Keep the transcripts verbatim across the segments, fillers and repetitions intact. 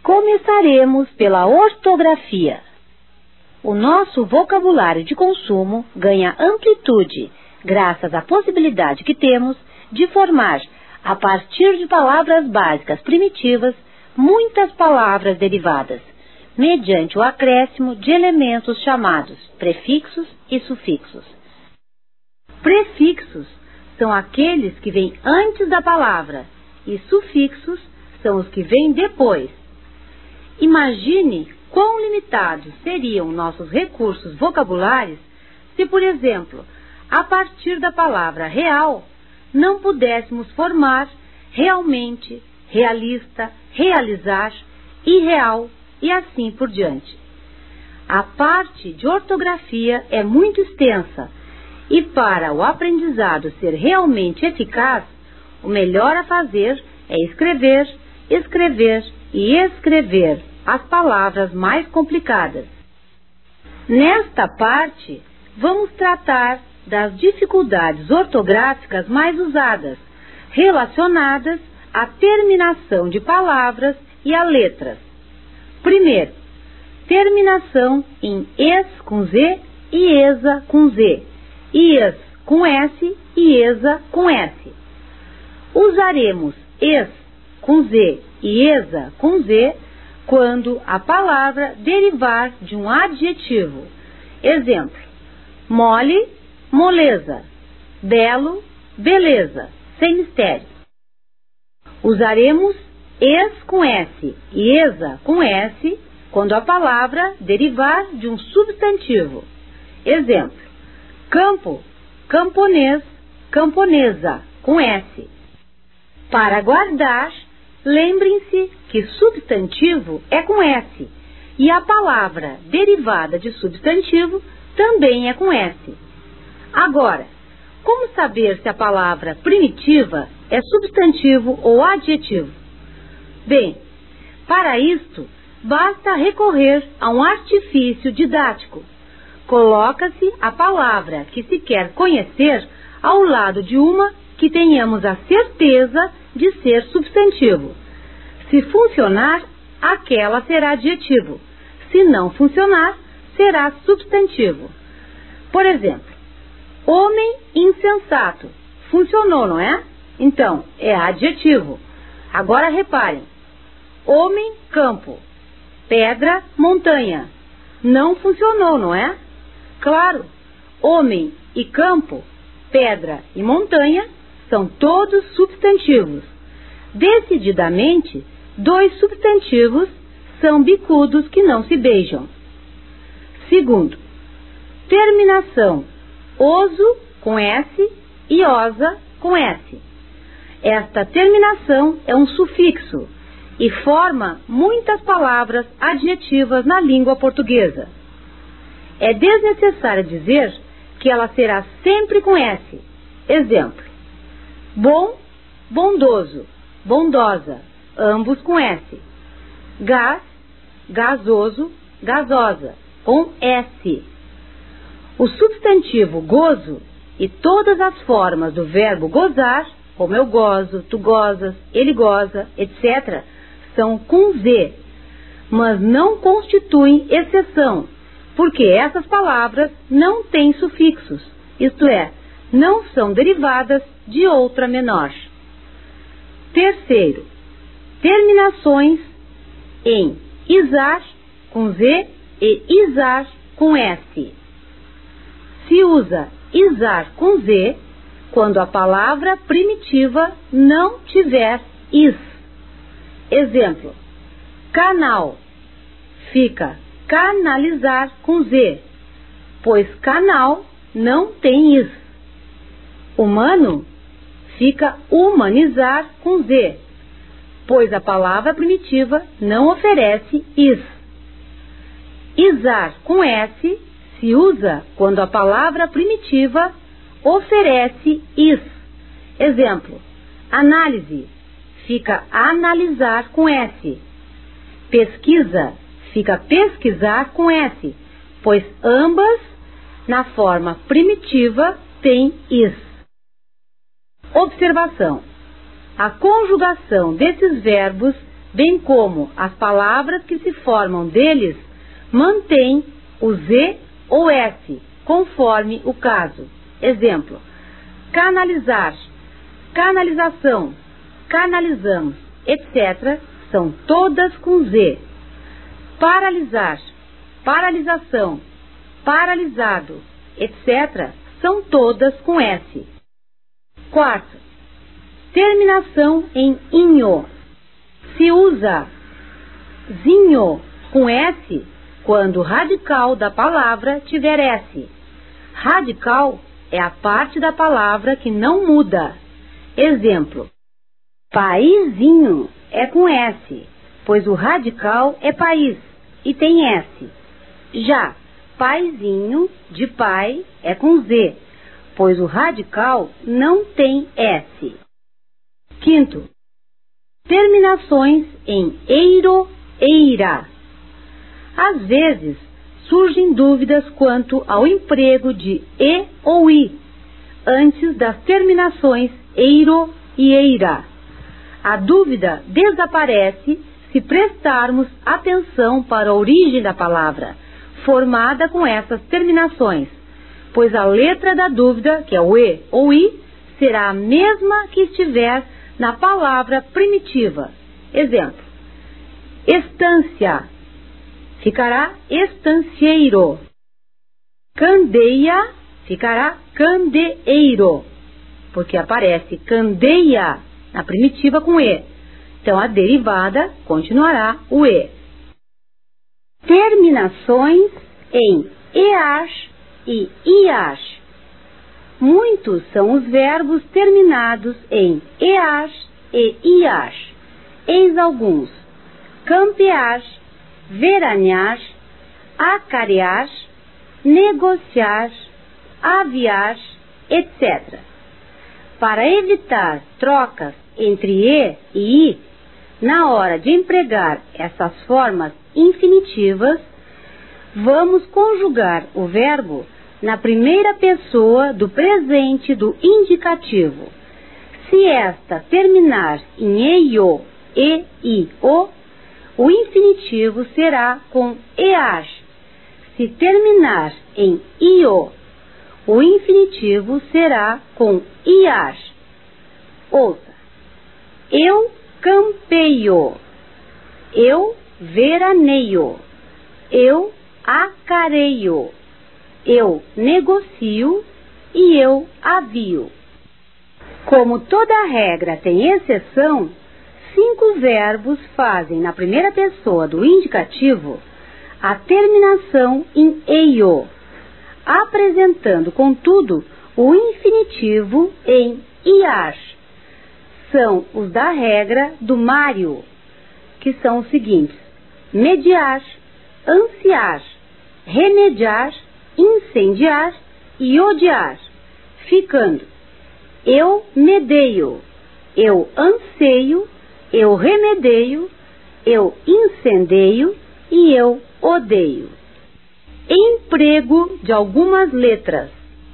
Começaremos pela ortografia. O nosso vocabulário de consumo ganha amplitude graças à possibilidade que temos de formar, a partir de palavras básicas primitivas, muitas palavras derivadas, mediante o acréscimo de elementos chamados prefixos e sufixos. Prefixos são aqueles que vêm antes da palavra e sufixos são os que vêm depois. Imagine quão limitados seriam nossos recursos vocabulares se, por exemplo, a partir da palavra real, não pudéssemos formar realmente, realista, realizar, irreal e assim por diante. A parte de ortografia é muito extensa e, para o aprendizado ser realmente eficaz, o melhor a fazer é escrever, escrever e escrever as palavras mais complicadas. Nesta parte, vamos tratar das dificuldades ortográficas mais usadas, relacionadas à terminação de palavras e a letras. Primeiro, terminação em es com z e esa com z, ias com s e esa com s. Usaremos es com z e esa com z quando a palavra derivar de um adjetivo. Exemplo: mole, moleza; belo, beleza, sem mistério. Usaremos es com s e esa com s quando a palavra derivar de um substantivo. Exemplo: campo, camponês, camponesa, com s. Para guardar, lembrem-se que substantivo é com s e a palavra derivada de substantivo também é com s. Agora, como saber se a palavra primitiva é substantivo ou adjetivo? Bem, para isto, basta recorrer a um artifício didático. Coloca-se a palavra que se quer conhecer ao lado de uma que tenhamos a certeza de ser substantivo. Se funcionar, aquela será adjetivo. Se não funcionar, será substantivo. Por exemplo, homem insensato. Funcionou, não é? Então, é adjetivo. Agora reparem. Homem, campo. Pedra, montanha. Não funcionou, não é? Claro, homem e campo, pedra e montanha são todos substantivos. Decididamente, dois substantivos são bicudos que não se beijam. Segundo, terminação oso com s e osa com s. Esta terminação é um sufixo e forma muitas palavras adjetivas na língua portuguesa. É desnecessário dizer que ela será sempre com s. Exemplo: bom, bondoso, bondosa, ambos com s. Gás, gasoso, gasosa, com s. O substantivo gozo e todas as formas do verbo gozar, como eu gozo, tu gozas, ele goza, etcétera, são com z, mas não constituem exceção, porque essas palavras não têm sufixos, isto é, não são derivadas de outra menor. Terceiro, terminações em izar com z e izar com s. Se usa izar com z quando a palavra primitiva não tiver is. Exemplo: canal. Fica canalizar com z, pois canal não tem is. Humano fica humanizar com z, pois a palavra primitiva não oferece is. Izar com s se usa quando a palavra primitiva oferece is. Exemplo: análise. Fica analisar com s. Pesquisa. Fica pesquisar com s, pois ambas, na forma primitiva, têm is. Observação: a conjugação desses verbos bem como as palavras que se formam deles, mantêm o Z ou S, conforme o caso. Exemplo: canalizar, canalização, canalizamos, etcétera, são todas com Z. Paralisar, paralisação, paralisado, etcétera, são todas com S. Quarto, terminação em inho. Se usa zinho com S quando o radical da palavra tiver S. Radical é a parte da palavra que não muda. Exemplo: paizinho é com S, pois o radical é país e tem S. Já paizinho de pai é com Z, pois o radical não tem S. Quinto, terminações em eiro, eira. Às vezes, surgem dúvidas quanto ao emprego de e ou i antes das terminações eiro e eira. A dúvida desaparece se prestarmos atenção para a origem da palavra, formada com essas terminações, pois a letra da dúvida, que é o e ou i, será a mesma que estiver na palavra primitiva. Exemplo: estância ficará estancieiro. Candeia ficará candeeiro, porque aparece candeia na primitiva com e. Então a derivada continuará o e. Terminações em eas e ias. Muitos são os verbos terminados em eas e ias. Eis alguns: campear, veranear, acarear, negociar, aviar, etcétera. Para evitar trocas entre e e i, na hora de empregar essas formas infinitivas, vamos conjugar o verbo na primeira pessoa do presente do indicativo. Se esta terminar em eio, e, i, o, o infinitivo será com eas. Se terminar em io, o infinitivo será com ias. Ouça: eu campeio, eu veraneio, eu acareio, eu negocio e eu avio. Como toda regra tem exceção, cinco verbos fazem na primeira pessoa do indicativo a terminação em eio, apresentando, contudo, o infinitivo em ias. São os da regra do Mário, que são os seguintes: mediar, ansiar, remediar, incendiar e odiar, ficando: eu medeio, eu anseio, eu remedeio, eu incendeio e eu odeio. Emprego de algumas letras.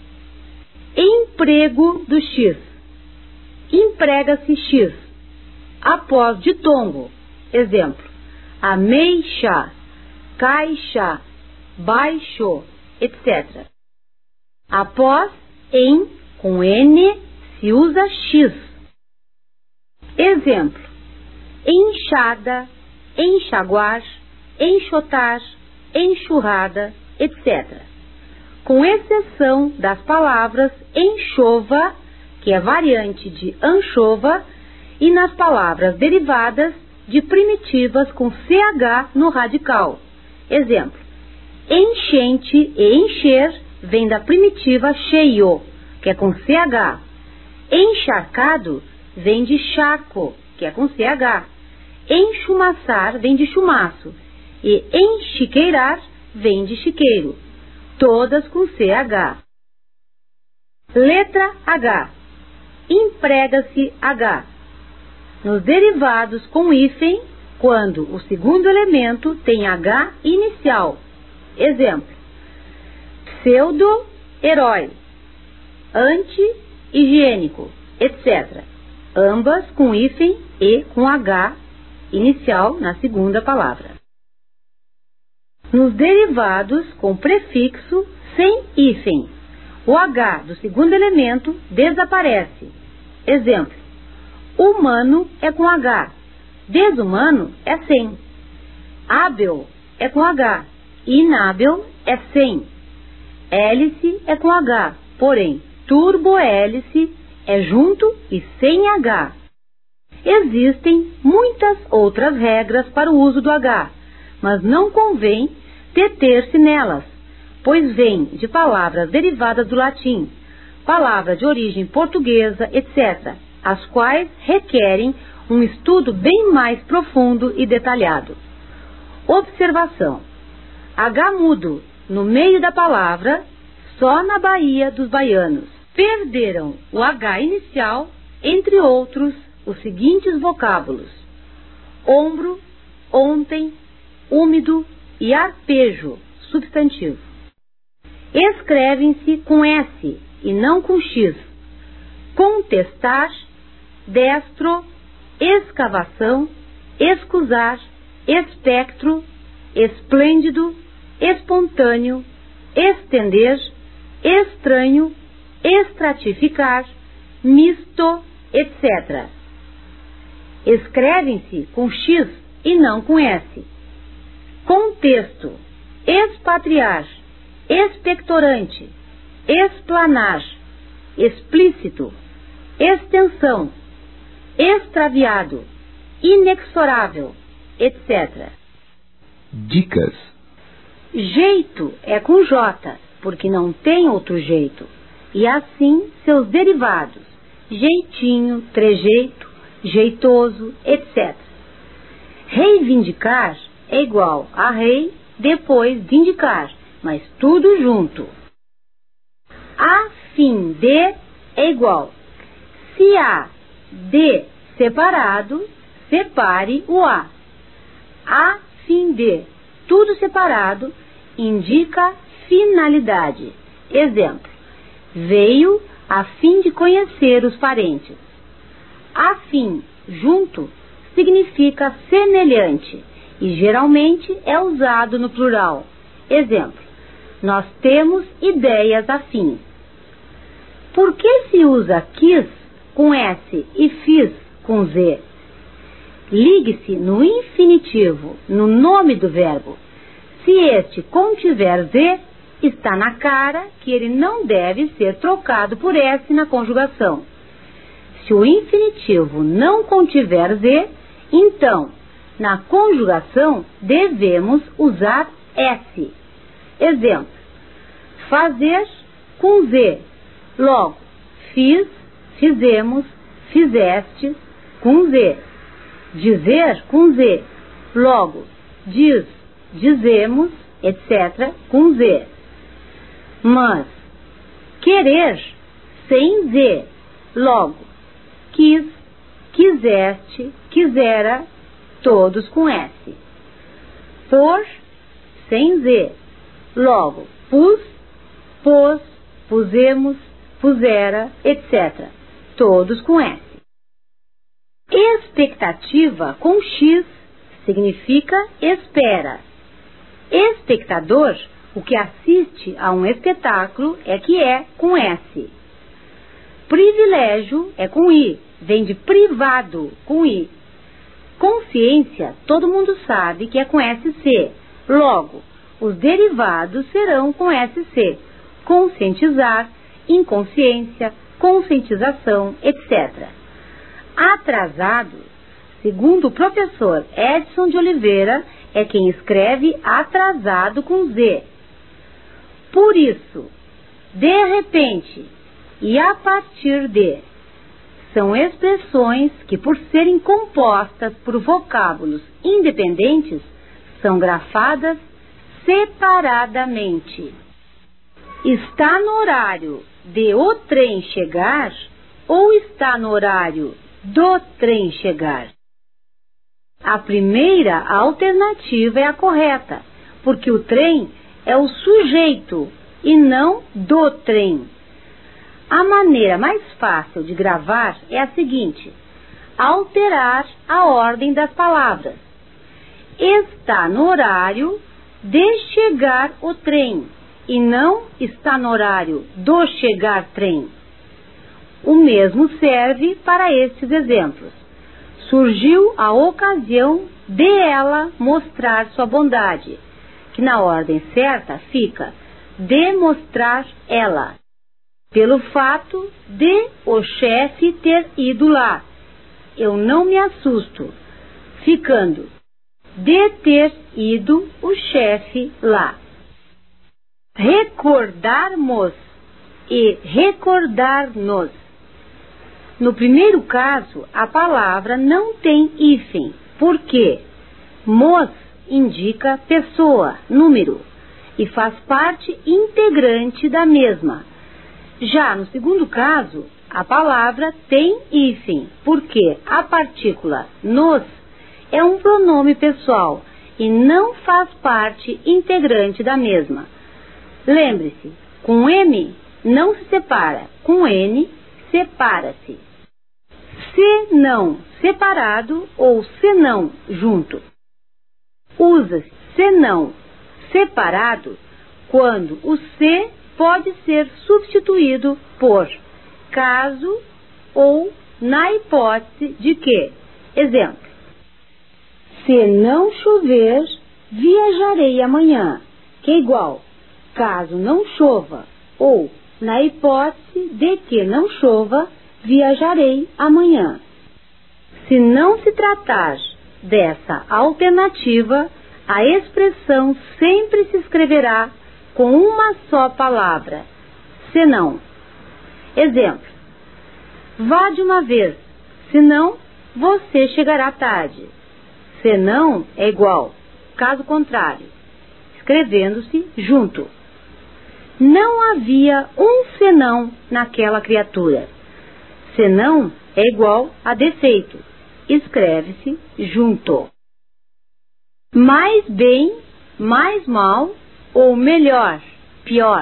Emprego do X. Emprega-se X após ditongo. Exemplo: ameixa, caixa, baixo, etcétera. Após em com N se usa X. Exemplo: enxada, enxaguar, enxotar, enxurrada, etcétera. Com exceção das palavras enxova, que é variante de anchova, e nas palavras derivadas de primitivas com C H no radical. Exemplo: enchente e encher vem da primitiva cheio, que é com C H. Encharcado vem de charco, que é com C H. Enchumaçar vem de chumaço. E enchiqueirar vem de chiqueiro. Todas com C H. Letra H. Emprega-se H. Nos derivados com hífen, quando o segundo elemento tem H inicial. Exemplo: pseudo-herói, anti-higiênico, etcétera. Ambas com hífen e com H inicial na segunda palavra. Nos derivados com prefixo sem hífen, o H do segundo elemento desaparece. Exemplo: humano é com H, desumano é sem. Hábil é com H, inábil é sem. Hélice é com H, porém turbohélice é junto e sem H. Existem muitas outras regras para o uso do H, mas não convém deter-se nelas, pois vêm de palavras derivadas do latim, palavras de origem portuguesa, etcétera, as quais requerem um estudo bem mais profundo e detalhado. Observação: H mudo no meio da palavra só na Bahia dos baianos. Perderam o H inicial, entre outros, os seguintes vocábulos: ombro, ontem, úmido e arpejo, substantivo. Escrevem-se com S e não com X. Contestar, destro, escavação, escusar, espectro, esplêndido, espontâneo, estender, estranho, estratificar, misto, etcétera. Escrevem-se com X e não com S. Contexto: expatriar, expectorante, explanar, explícito, extensão, extraviado, inexorável, etcétera. Dicas: Jeito é com J, porque não tem outro jeito, e assim seus derivados: jeitinho, trejeito, jeitoso, etcétera. Reivindicar é igual a rei depois de indicar, mas tudo junto. A fim de é igual: se há de separado, separe o A. A fim de, tudo separado, indica finalidade. Exemplo: veio a fim de conhecer os parentes. A fim, junto, significa semelhante e geralmente é usado no plural. Exemplo: nós temos ideias afins. Por que se usa quis com S e fiz com Z? Ligue-se no infinitivo, no nome do verbo. Se este contiver Z, está na cara que ele não deve ser trocado por S na conjugação. Se o infinitivo não contiver Z, então, na conjugação, devemos usar S. Exemplo: fazer com Z. Logo, fiz, fizemos, fizestes com Z. Dizer com Z. Logo, diz, dizemos, etcétera com Z. Mas querer sem Z. Logo, quis, quiseste, quisera, todos com S. Por sem Z. Logo, pus, pôs, pusemos, pusera, etcétera. Todos com S. Expectativa com X significa espera. Espectador, o que assiste a um espetáculo, é que é com S. Privilégio é com I, vem de privado, com I. Consciência, todo mundo sabe que é com S C. Logo, os derivados serão com S C. Conscientizar, inconsciência, conscientização, etcétera. Atrasado, segundo o professor Edson de Oliveira, é quem escreve atrasado com Z. Por isso, de repente e a partir de são expressões que, por serem compostas por vocábulos independentes, são grafadas separadamente. Está no horário de o trem chegar ou está no horário do trem chegar? A primeira alternativa é a correta, porque o trem é o sujeito e não do trem. A maneira mais fácil de gravar é a seguinte: alterar a ordem das palavras. Está no horário de chegar o trem e não está no horário do chegar trem. O mesmo serve para estes exemplos. Surgiu a ocasião de ela mostrar sua bondade, que na ordem certa fica demonstrar ela, pelo fato de o chefe ter ido lá. Eu não me assusto, ficando de ter ido o chefe lá. Recordarmos e recordar-nos. No primeiro caso, a palavra não tem hífen, porque mos indica pessoa, número, e faz parte integrante da mesma. Já no segundo caso, a palavra tem hífen, porque a partícula nos é um pronome pessoal e não faz parte integrante da mesma. Lembre-se, com M não se separa, com N separa-se. Se não separado ou senão junto. Usa-se senão separado quando o se pode ser substituído por caso ou na hipótese de que. Exemplo: se não chover, viajarei amanhã, que é igual caso não chova, ou na hipótese de que não chova, viajarei amanhã. Se não se tratar dessa alternativa, a expressão sempre se escreverá com uma só palavra, senão. Exemplo: vá de uma vez, senão você chegará tarde. Senão é igual caso contrário, escrevendo-se junto. Não havia um senão naquela criatura. Senão é igual a defeito, escreve-se junto. Mais bem, mais mal ou melhor, pior.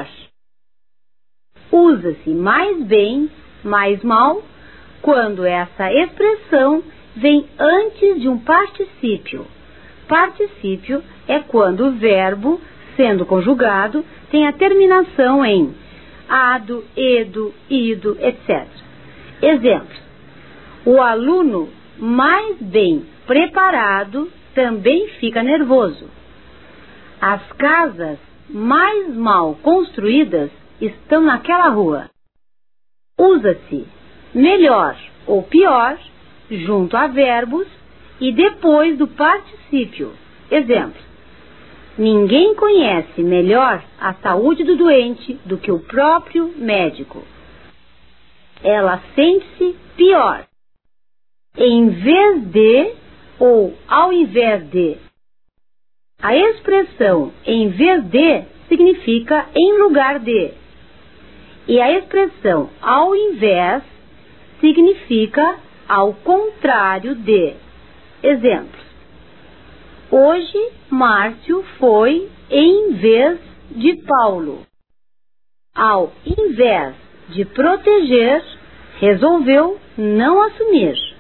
Usa-se mais bem, mais mal quando essa expressão vem antes de um particípio. Particípio é quando o verbo, sendo conjugado, tem a terminação em ado, edo, ido, etcétera. Exemplos: o aluno mais bem preparado também fica nervoso. As casas mais mal construídas estão naquela rua. Usa-se melhor ou pior junto a verbos e depois do particípio. Exemplo: ninguém conhece melhor a saúde do doente do que o próprio médico. Ela sente-se pior. Em vez de ou ao invés de. A expressão em vez de significa em lugar de. E a expressão ao invés significa ao contrário de. Exemplos: hoje Márcio foi em vez de Paulo. Ao invés de proteger, resolveu não assumir.